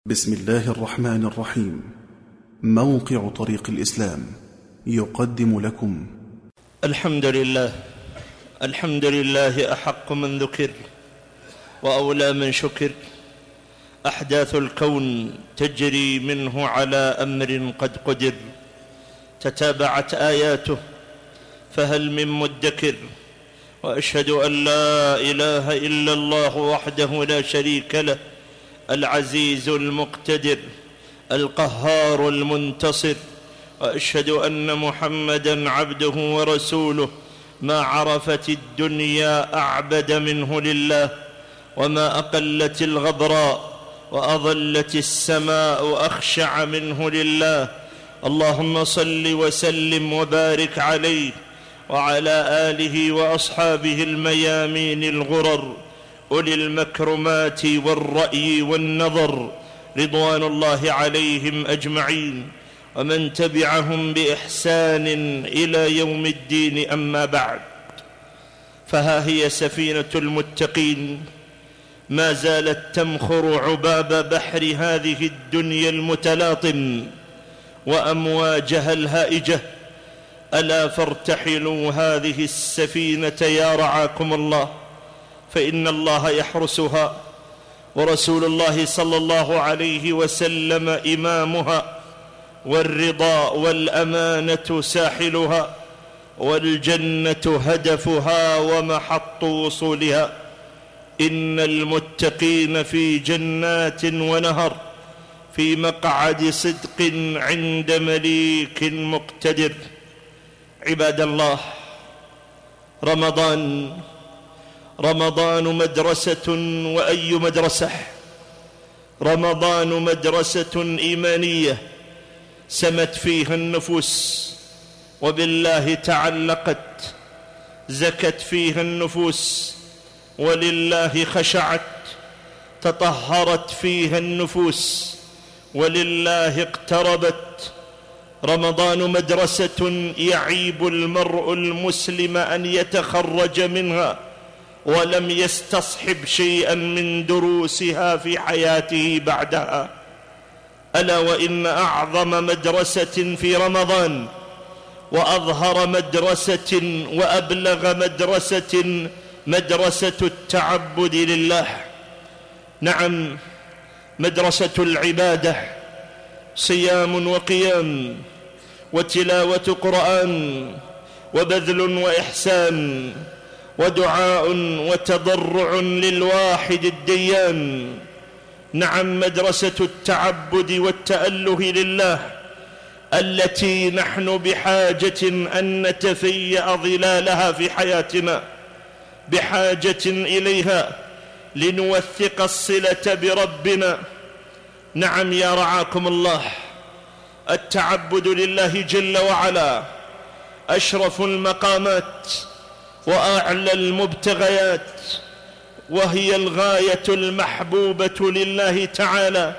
بسم الله الرحمن الرحيم. موقع طريق الإسلام يقدم لكم الحمد لله أحق من ذكر وأولى من شكر. أحداث الكون تجري منه على أمر قد قدر، تتابعت آياته فهل من مدكر. وأشهد أن لا إله إلا الله وحده لا شريك له، العزيز المقتدر القهار المنتصر. وأشهد أن محمدًا عبده ورسوله، ما عرفت الدنيا أعبد منه لله، وما أقلت الغبراء وأظلت السماء أخشع منه لله. اللهم صل وسلم وبارك عليه وعلى آله وأصحابه الميامين الغرر أولي المكرمات والرأي والنظر، رضوان الله عليهم أجمعين، ومن تبعهم بإحسان إلى يوم الدين. أما بعد، فها هي سفينة المتقين ما زالت تمخر عباب بحر هذه الدنيا المتلاطم وأمواجها الهائجة. ألا فارتحلوا هذه السفينة يا رعاكم الله، فإن الله يحرسها، ورسول الله صلى الله عليه وسلم إمامها، والرضا والأمانة ساحلها، والجنة هدفها ومحط وصولها. إن المتقين في جنات ونهر، في مقعد صدق عند مليك مقتدر. عباد الله، رمضان مدرسة، وأي مدرسة! رمضان مدرسة إيمانية سمت فيها النفوس وبالله تعلقت، زكت فيها النفوس ولله خشعت، تطهرت فيها النفوس ولله اقتربت. رمضان مدرسة يعيب المرء المسلم أن يتخرج منها ولم يستصحب شيئا من دروسها في حياته بعدها. ألا وإن أعظم مدرسة في رمضان وأظهر مدرسة وأبلغ مدرسة مدرسة التعبد لله. نعم، مدرسة العبادة، صيام وقيام وتلاوة قرآن وبذل وإحسان ودعاء وتضرع للواحد الديان. نعم، مدرسة التعبد والتأله لله التي نحن بحاجة أن نتفيأ ظلالها في حياتنا، بحاجة إليها لنوثق الصلة بربنا. نعم يا رعاكم الله، التعبد لله جل وعلا أشرف المقامات وأعلى المبتغيات، وهي الغاية المحبوبة لله تعالى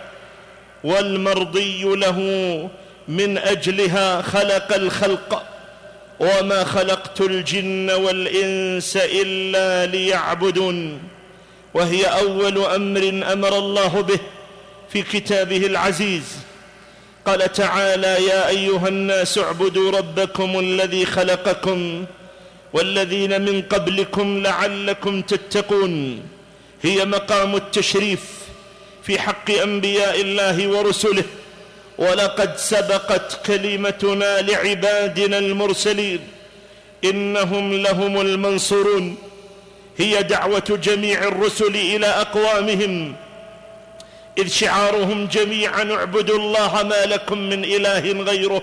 والمرضي له، من أجلها خلق الخلق. وما خلقت الجن والإنس إلا ليعبدون، وهي أول أمر أمر الله به في كتابه العزيز. قال تعالى: يا أيها الناس اعبدوا ربكم الذي خلقكم والذين من قبلكم لعلكم تتقون. هي مقام التشريف في حق أنبياء الله ورسله، ولقد سبقت كلمتنا لعبادنا المرسلين إنهم لهم المنصورون. هي دعوة جميع الرسل إلى أقوامهم، إذ شعارهم جميعا: اعبدوا الله ما لكم من إله غيره.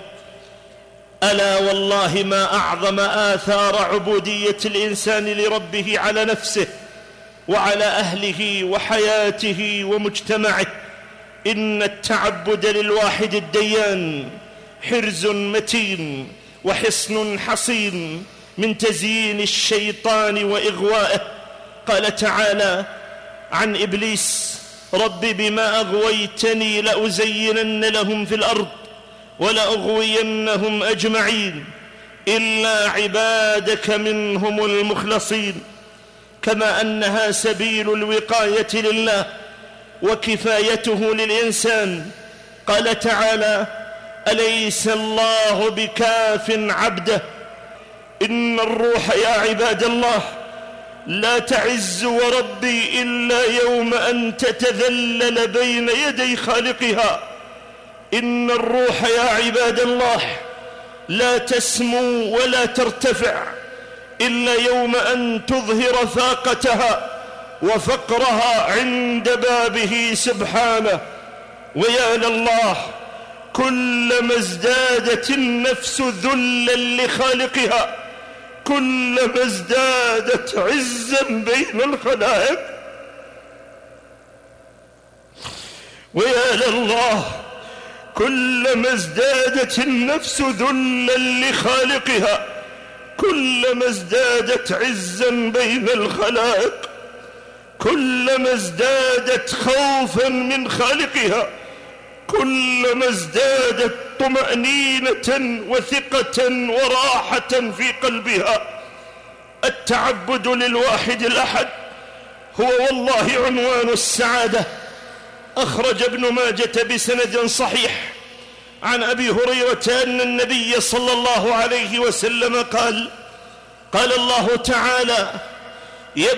ألا والله ما أعظم آثار عبودية الإنسان لربه على نفسه وعلى أهله وحياته ومجتمعه. إن التعبد للواحد الديان حرز متين وحصن حصين من تزيين الشيطان وإغوائه. قال تعالى عن إبليس: رب بما أغويتني لأزينن لهم في الأرض ولأغوينهم أجمعين إلا عبادك منهم المخلصين. كما أنها سبيل الوقاية لله وكفايته للإنسان. قال تعالى: أليس الله بكاف عبده. إن الروح يا عباد الله لا تعز وربي إلا يوم أن تتذلل بين يدي خالقها. إن الروح يا عباد الله لا تسمو ولا ترتفع إلا يوم أن تظهر فاقتها وفقرها عند بابه سبحانه. ويا لله، كلما ازدادت النفس ذلا لخالقها كلما ازدادت عزا بين الخلائق. ويا لله، كلما ازدادت النفس ذلا لخالقها كلما ازدادت عزا بين الخلائق. كلما ازدادت خوفا من خالقها كلما ازدادت طمأنينة وثقة وراحة في قلبها. التعبد للواحد الأحد هو والله عنوان السعادة. أخرج ابن ماجة بسند صحيح عن أبي هريرة أن النبي صلى الله عليه وسلم قال: قال الله تعالى: يا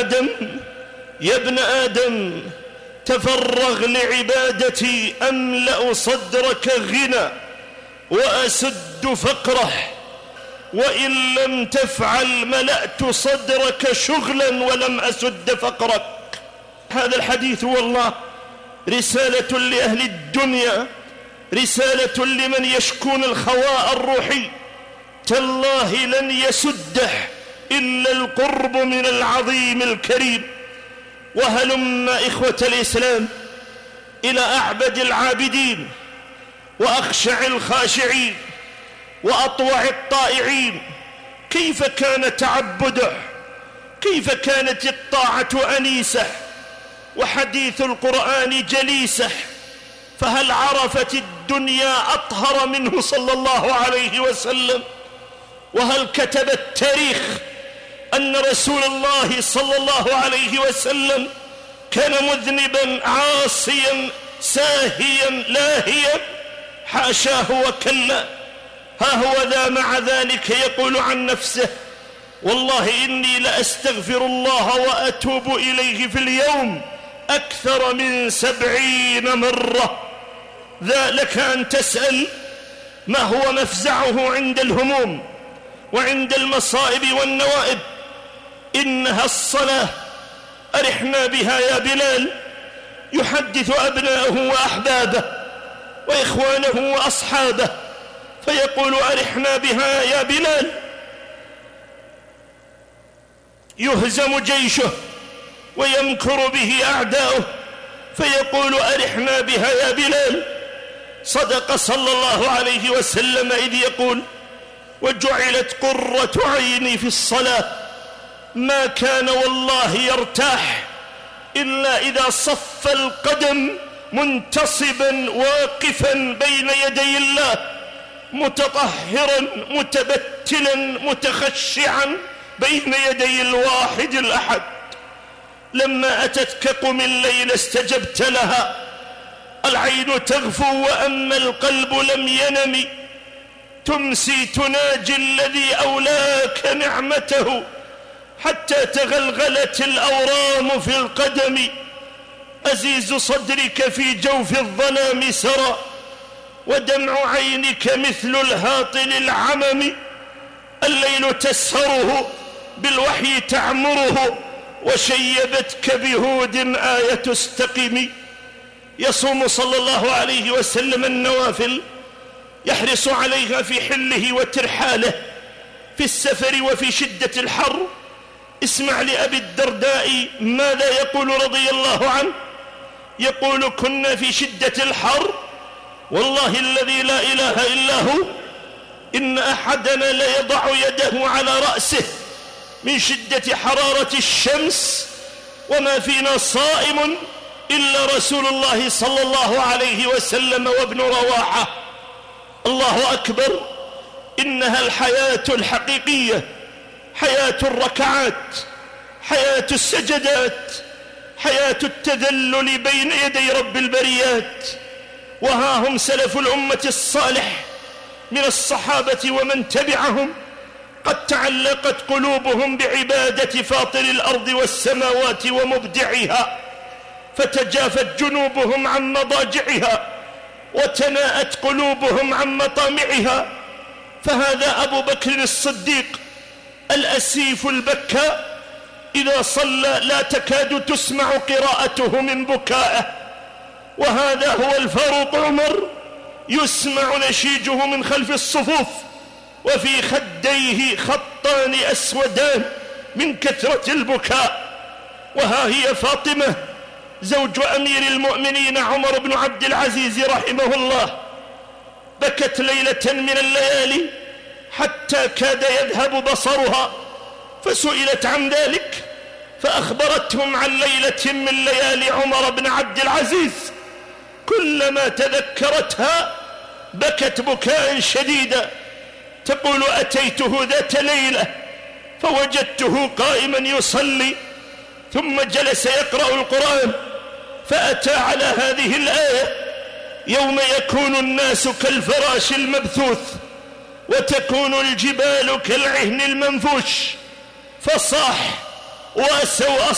ابن آدم تفرغ لعبادتي أملأ صدرك غنى وأسد فقره، وإن لم تفعل ملأت صدرك شغلا ولم أسد فقرك. هذا الحديث والله رسالة لأهل الدنيا، رسالة لمن يشكون الخواء الروحي. تالله لن يسده إلا القرب من العظيم الكريم. وهلم إخوة الإسلام إلى أعبد العابدين وأخشع الخاشعين وأطوع الطائعين. كيف كان تعبده، كيف كانت الطاعة أنيسة وحديث القرآن جليسة. فهل عرفت الدنيا أطهر منه صلى الله عليه وسلم؟ وهل كتب التاريخ أن رسول الله صلى الله عليه وسلم كان مذنبا عاصيا ساهيا لاهيا؟ حاشاه وكلا. ها هو ذا مع ذلك يقول عن نفسه: والله إني لأستغفر الله وأتوب إليه في اليوم أكثر من 70 مرة. ذا لك أن تسأل ما هو مفزعه عند الهموم وعند المصائب والنوائب. إنها الصلاة، أرحنا بها يا بلال. يحدث أبناءه وأحبابه وإخوانه وأصحابه فيقول: أرحنا بها يا بلال. يهزم جيشه ويمكر به أعداؤه فيقول: أرحنا بها يا بلال. صدق صلى الله عليه وسلم إذ يقول: وجعلت قرة عيني في الصلاة. ما كان والله يرتاح إلا إذا صف القدم منتصبا واقفا بين يدي الله متطهرا متبتلا متخشعا بين يدي الواحد الأحد. لما أتتك قم الليل استجبت لها. العين تغفو وأما القلب لم ينم. تمسي تناجي الذي أولاك نعمته حتى تغلغلت الأورام في القدم. أزيز صدرك في جوف الظلام سرى ودمع عينك مثل الهاطل العمم. الليل تسهره بالوحي تعمره وشيبتك بهود آية استقم. يصوم صلى الله عليه وسلم النوافل، يحرص عليها في حله وترحاله، في السفر وفي شدة الحر. اسمع لأبي الدرداء ماذا يقول رضي الله عنه. يقول: كنا في شدة الحر والله الذي لا إله إلا هو إن أحدنا ليضع يده على رأسه من شدة حرارة الشمس وما فينا صائم إلا رسول الله صلى الله عليه وسلم وابن رواحة. الله أكبر. إنها الحياة الحقيقية، حياة الركعات، حياة السجدات، حياة التذلل بين يدي رب البريات. وها هم سلف الأمة الصالح من الصحابة ومن تبعهم قد تعلقت قلوبهم بعبادة فاطر الأرض والسماوات ومبدعها، فتجافت جنوبهم عن مضاجعها وتناءت قلوبهم عن مطامعها. فهذا أبو بكر الصديق الأسيف البكاء، إذا صلى لا تكاد تسمع قراءته من بكائه. وهذا هو الفاروق عمر، يسمع نشيجه من خلف الصفوف، وفي خديه خطان أسودان من كثرة البكاء. وها هي فاطمة زوج أمير المؤمنين عمر بن عبد العزيز رحمه الله، بكت ليلة من الليالي حتى كاد يذهب بصرها، فسئلت عن ذلك فأخبرتهم عن ليلة من ليالي عمر بن عبد العزيز كلما تذكرتها بكت بكاء شديدا. تقول: أتيته ذات ليلة فوجدته قائما يصلي، ثم جلس يقرأ القرآن، فأتى على هذه الآية: يوم يكون الناس كالفراش المبثوث وتكون الجبال كالعهن المنفوش، فصاح: وسوء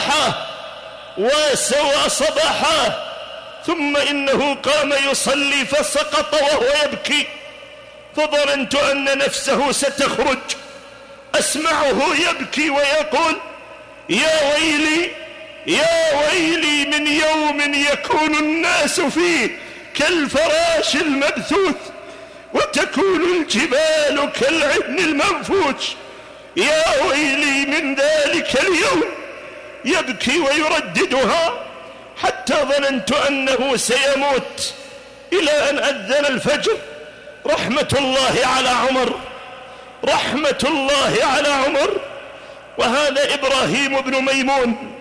صباحا. ثم إنه قام يصلي فسقط وهو يبكي، فظننت أن نفسه ستخرج. أسمعه يبكي ويقول: يا ويلي من يوم يكون الناس فيه كالفراش المبثوث وتكون الجبال كالعهن المنفوش، يا ويلي من ذلك اليوم. يبكي ويرددها حتى ظننت أنه سيموت، إلى أن أذن الفجر. رحمة الله على عمر. وهذا إبراهيم بن ميمون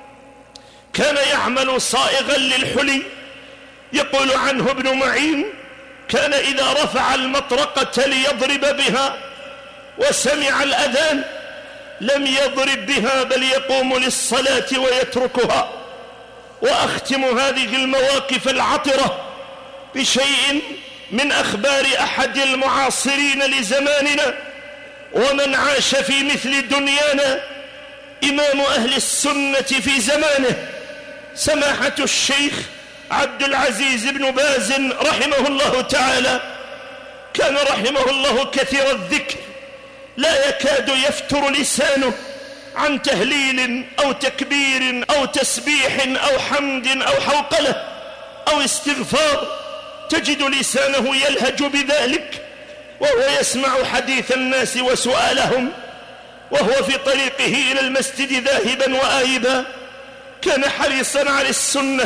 كان يعمل صائغا للحلي. يقول عنه ابن معين: كان إذا رفع المطرقة ليضرب بها وسمع الأذان لم يضرب بها، بل يقوم للصلاة ويتركها. وأختم هذه المواقف العطرة بشيء من أخبار أحد المعاصرين لزماننا ومن عاش في مثل دنيانا، إمام أهل السنة في زمانه، سماحة الشيخ عبد العزيز بن باز رحمه الله تعالى. كان رحمه الله كثير الذكر، لا يكاد يفتر لسانه عن تهليل أو تكبير أو تسبيح أو حمد أو حوقلة أو استغفار، تجد لسانه يلهج بذلك وهو يسمع حديث الناس وسؤالهم، وهو في طريقه إلى المسجد ذاهبا وآيبا. كان حريصا على السنة،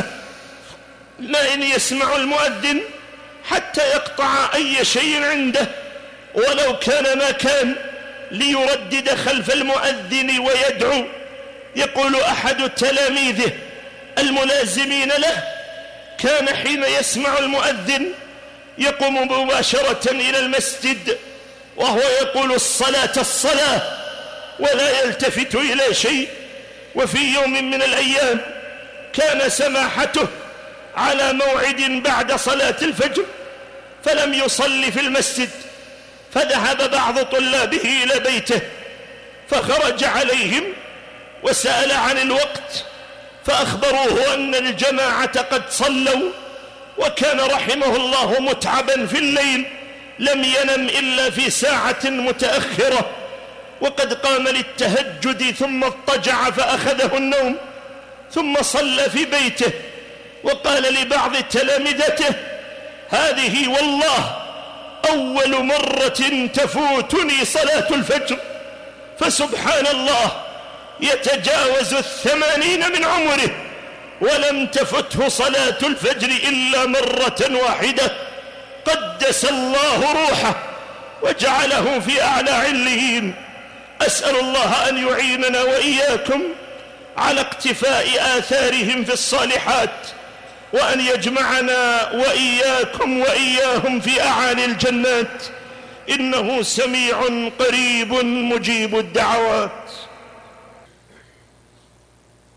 لا إن يسمع المؤذن حتى يقطع أي شيء عنده ولو كان ما كان ليردد خلف المؤذن ويدعو. يقول أحد تلاميذه الملازمين له: كان حين يسمع المؤذن يقوم مباشرة إلى المسجد وهو يقول: الصلاة، ولا يلتفت إلى شيء. وفي يوم من الأيام كان سماحته على موعد بعد صلاة الفجر فلم يصلي في المسجد، فذهب بعض طلابه إلى بيته، فخرج عليهم وسأل عن الوقت، فأخبروه أن الجماعة قد صلوا، وكان رحمه الله متعبا في الليل، لم ينم إلا في ساعة متأخرة، وقد قام للتهجد ثم اضطجع فأخذه النوم، ثم صلى في بيته، وقال لبعض تلامذته: هذه والله أول مرة تفوتني صلاة الفجر. فسبحان الله، يتجاوز 80 من عمره ولم تفته صلاة الفجر إلا مرة واحدة. قدس الله روحه وجعله في أعلى عليين. أسأل الله أن يعيننا وإياكم على اقتفاء آثارهم في الصالحات، وأن يجمعنا وإياكم وإياهم في أعالي الجنات، إنه سميع قريب مجيب الدعوات.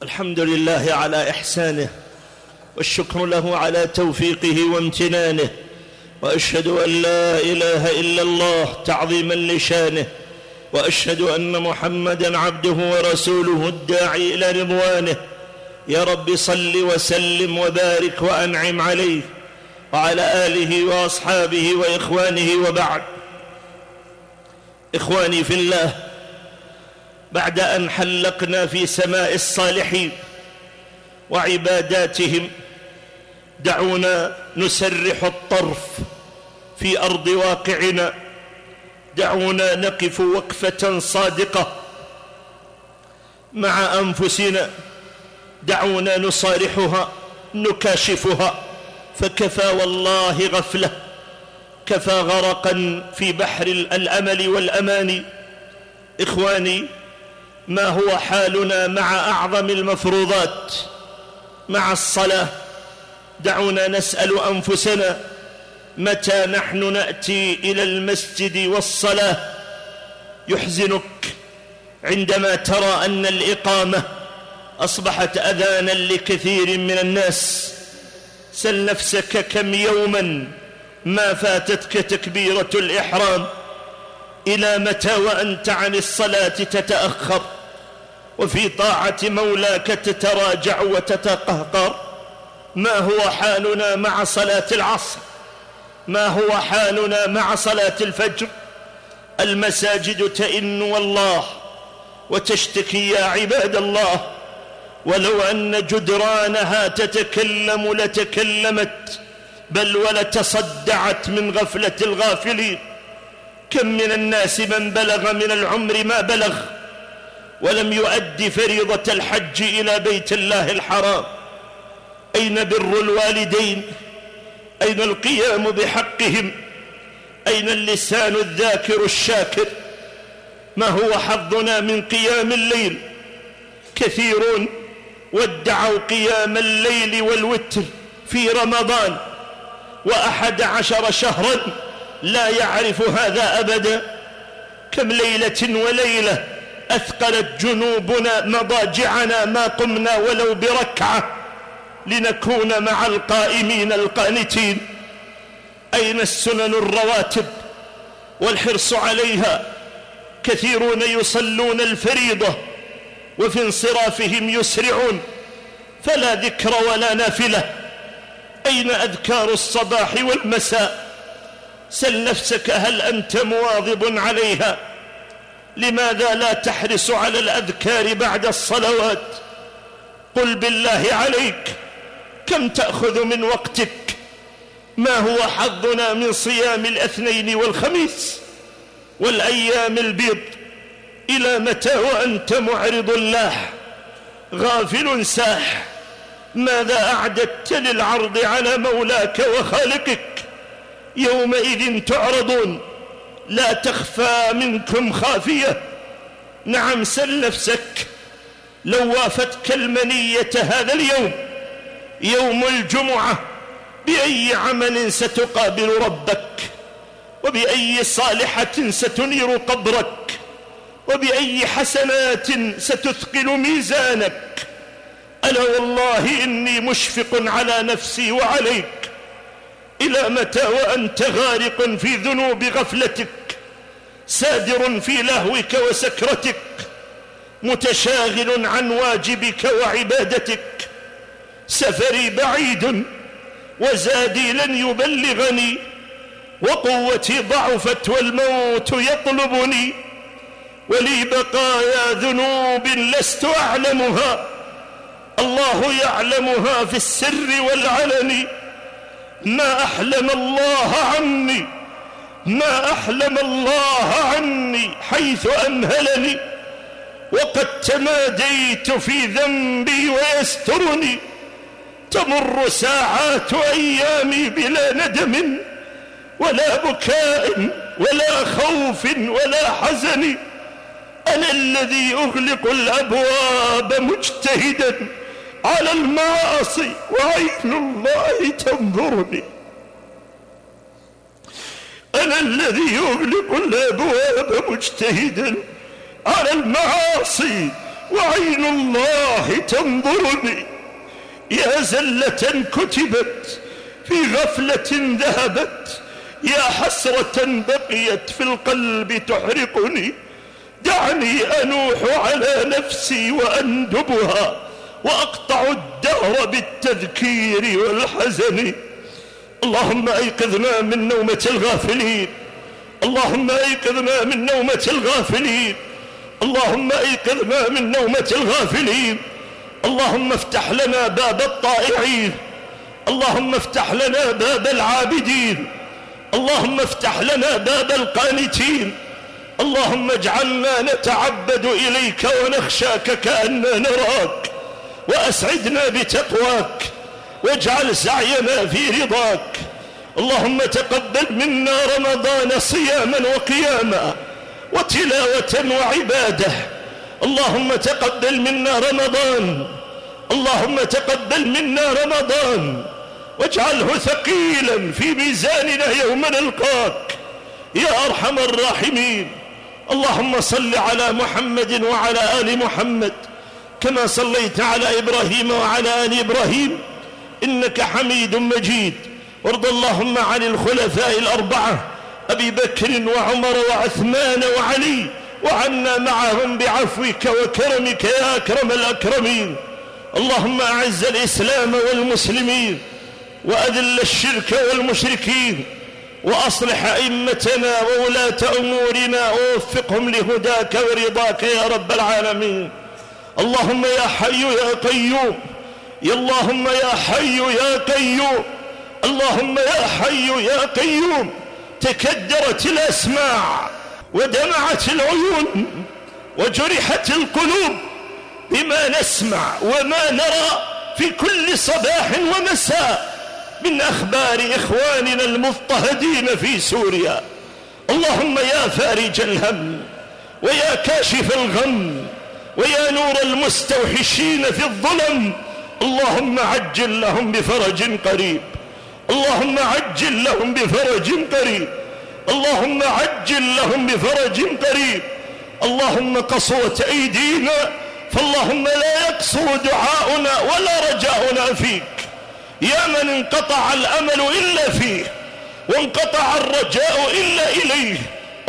الحمد لله على إحسانه، والشكر له على توفيقه وامتنانه، وأشهد أن لا إله إلا الله تعظيما لشانه، وأشهد أن محمدًا عبده ورسوله الداعي إلى رضوانه. يا رب صل وسلم وبارك وأنعم عليه وعلى آله وأصحابه وإخوانه، وبعد. إخواني في الله، بعد أن حلقنا في سماء الصالحين وعباداتهم، دعونا نسرح الطرف في أرض واقعنا، دعونا نقف وقفة صادقة مع أنفسنا، دعونا نصارحها نكاشفها، فكفى والله غفلة، كفى غرقا في بحر الأمل والأماني. إخواني، ما هو حالنا مع أعظم المفروضات، مع الصلاة؟ دعونا نسأل أنفسنا: متى نحن نأتي إلى المسجد والصلاة؟ يحزنك عندما ترى أن الإقامة أصبحت أذانا لكثير من الناس. سل نفسك كم يوما ما فاتتك تكبيرة الإحرام؟ إلى متى وأنت عن الصلاة تتأخر، وفي طاعة مولاك تتراجع وتتقهقر؟ ما هو حالنا مع صلاة العصر؟ ما هو حالنا مع صلاة الفجر؟ المساجد تئن والله وتشتكي يا عباد الله، ولو أن جدرانها تتكلم لتكلمت، بل ولتصدعت من غفلة الغافلين. كم من الناس من بلغ من العمر ما بلغ ولم يؤدي فريضة الحج إلى بيت الله الحرام. أين بر الوالدين؟ أين القيام بحقهم؟ أين اللسان الذاكر الشاكر؟ ما هو حظنا من قيام الليل؟ كثيرون ودعوا قيام الليل والوتر في رمضان، و11 شهرا لا يعرف هذا أبدا. كم ليلة وليلة أثقلت جنوبنا مضاجعنا ما قمنا ولو بركعة لنكون مع القائمين القانتين. أين السنن الرواتب والحرص عليها؟ كثيرون يصلون الفريضة وفي انصرافهم يسرعون، فلا ذكر ولا نافلة. أين أذكار الصباح والمساء؟ سل نفسك: هل أنت مواظب عليها؟ لماذا لا تحرص على الأذكار بعد الصلوات؟ قل بالله عليك، كم تأخذ من وقتك؟ ما هو حظنا من صيام الاثنين والخميس والأيام البيض؟ إلى متى وأنت معرض لاح غافل ساح؟ ماذا أعددت للعرض على مولاك وخالقك؟ يومئذ تعرضون لا تخفى منكم خافية. نعم، سل نفسك: لو وافتك المنية هذا اليوم، يوم الجمعة، بأي عمل ستقابل ربك؟ وبأي صالحة ستنير قبرك؟ وبأي حسنات ستثقل ميزانك؟ ألا والله إني مشفق على نفسي وعليك. إلى متى وأنت غارق في ذنوب غفلتك، سادر في لهوك وسكرتك، متشاغل عن واجبك وعبادتك؟ سفري بعيد وزادي لن يبلغني، وقوتي ضعفت والموت يطلبني، ولي بقايا ذنوب لست أعلمها، الله يعلمها في السر والعلن. ما أحلم الله عني، ما أحلم الله عني حيث أمهلني، وقد تماديت في ذنبي ويسترني. تمر ساعات أيامي بلا ندم ولا بكاء ولا خوف ولا حزن. أنا الذي أغلق الأبواب مجتهدا على المعاصي وعين الله تنظرني. أنا الذي أغلق الأبواب مجتهدا على المعاصي وعين الله تنظرني، يا زلة كتبت في غفلة ذهبت، يا حسرة بقيت في القلب تحرقني. دعني أنوح على نفسي وأندبها، وأقطع الدهر بالتذكير والحزن. اللهم أيقظنا من نومة الغافلين، اللهم أيقظنا من نومة الغافلين، اللهم أيقظنا من نومة الغافلين. اللهم افتح لنا باب الطائعين، اللهم افتح لنا باب العابدين، اللهم افتح لنا باب القانتين. اللهم اجعلنا نتعبد إليك ونخشاك كأننا نراك، وأسعدنا بتقواك، واجعل سعينا في رضاك. اللهم تقبل منا رمضان صياما وقياما وتلاوة وعبادة. اللهم تقبل منا رمضان، اللهم تقبل منا رمضان، واجعله ثقيلا في ميزاننا يوم نلقاك يا أرحم الراحمين. اللهم صل على محمد وعلى آل محمد كما صليت على إبراهيم وعلى آل إبراهيم إنك حميد مجيد. وارض اللهم عن الخلفاء الأربعة أبي بكر وعمر وعثمان وعلي، وعنا معهم بعفوك وكرمك يا أكرم الأكرمين. اللهم أعز الإسلام والمسلمين، وأذل الشرك والمشركين، وأصلح أئمتنا وولاة أمورنا ووفقهم لهداك ورضاك يا رب العالمين. اللهم يا حي يا قيوم، يا اللهم يا حي يا قيوم، اللهم يا حي يا قيوم. تكدرت الأسماع ودمعت العيون وجرحت القلوب بما نسمع وما نرى في كل صباح ومساء من أخبار إخواننا المضطهدين في سوريا. اللهم يا فارج الهم، ويا كاشف الغم، ويا نور المستوحشين في الظلم، اللهم عجل لهم بفرج قريب، اللهم عجل لهم بفرج قريب، اللهم عجل لهم بفرج قريب. اللهم قسوت أيدينا، فاللهم لا يقصر دعاؤنا ولا رجاؤنا فيك، يا من انقطع الأمل إلا فيه وانقطع الرجاء إلا إليه.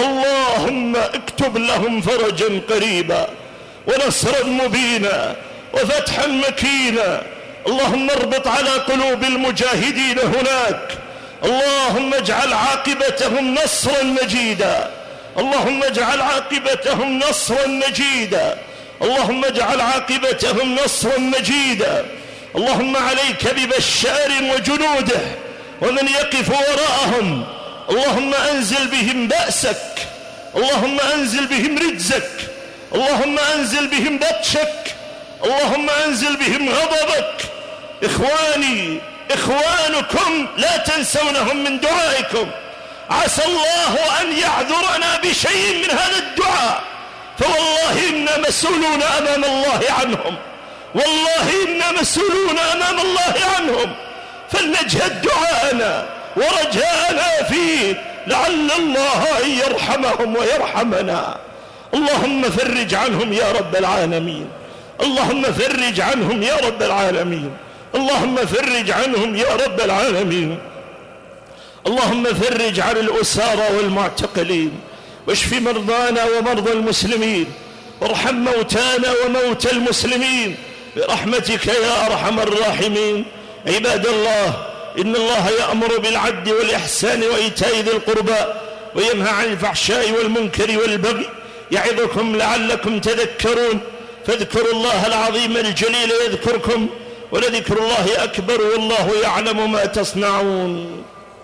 اللهم اكتب لهم فرجا قريبا ونصرا مبينا وفتحا مكينا. اللهم اربط على قلوب المجاهدين هناك، اللهم اجعل عاقبتهم نصرا مجيدا، اللهم اجعل عاقبتهم نصرا مجيدا، اللهم اجعل عاقبتهم نصرا مجيدا. اللهم عليك ببشار وجنوده ومن يقف وراءهم. اللهم أنزل بهم بأسك، اللهم أنزل بهم رجزك، اللهم أنزل بهم بطشك، اللهم أنزل بهم غضبك. إخواني إخوانكم لا تنسونهم من دعائكم. عسى الله أن يعذرنا بشيء من هذا الدعاء، فوالله إنا مسؤولون أمام الله عنهم، والله إنا مسؤولون أمام الله عنهم. فلنجهد دعاءنا ورجاءنا فيه لعل الله أن يرحمهم ويرحمنا. اللهم فرج عنهم يا رب العالمين، اللهم فرج عنهم يا رب العالمين، اللهم فرج عنهم يا رب العالمين. اللهم فرج عن الأسارى والمعتقلين، واشف مرضانا ومرضى المسلمين، وارحم موتانا وموتى المسلمين برحمتك يا أرحم الراحمين. عباد الله، إن الله يأمر بالعدل والإحسان وإيتاء ذي القربى وينهى عن الفحشاء والمنكر والبغي، يعظكم لعلكم تذكرون. فاذكروا الله العظيم الجليل يذكركم، ولذكر الله أكبر، والله يعلم ما تصنعون.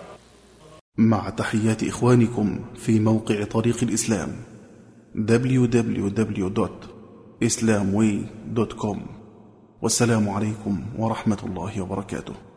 مع تحيات إخوانكم في موقع طريق الإسلام www.islamway.com. والسلام عليكم ورحمة الله وبركاته.